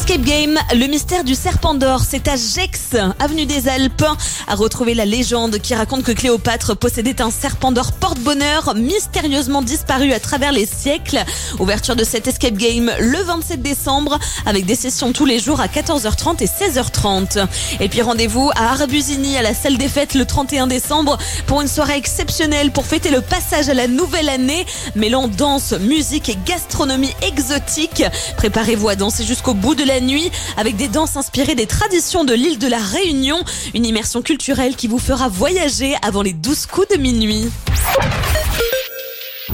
Escape Game, le mystère du serpent d'or, c'est à Gex, avenue des Alpes, à retrouver la légende qui raconte que Cléopâtre possédait un serpent d'or porte-bonheur mystérieusement disparu à travers les siècles. Ouverture de cet Escape Game le 27 décembre avec des sessions tous les jours à 14h30 et 16h30. Et puis rendez-vous à Arbusini à la salle des fêtes le 31 décembre pour une soirée exceptionnelle pour fêter le passage à la nouvelle année, mêlant danse, musique et gastronomie exotique. Préparez-vous à danser jusqu'au bout de la nuit avec des danses inspirées des traditions de l'île de la Réunion. Une immersion culturelle qui vous fera voyager avant les 12 coups de minuit.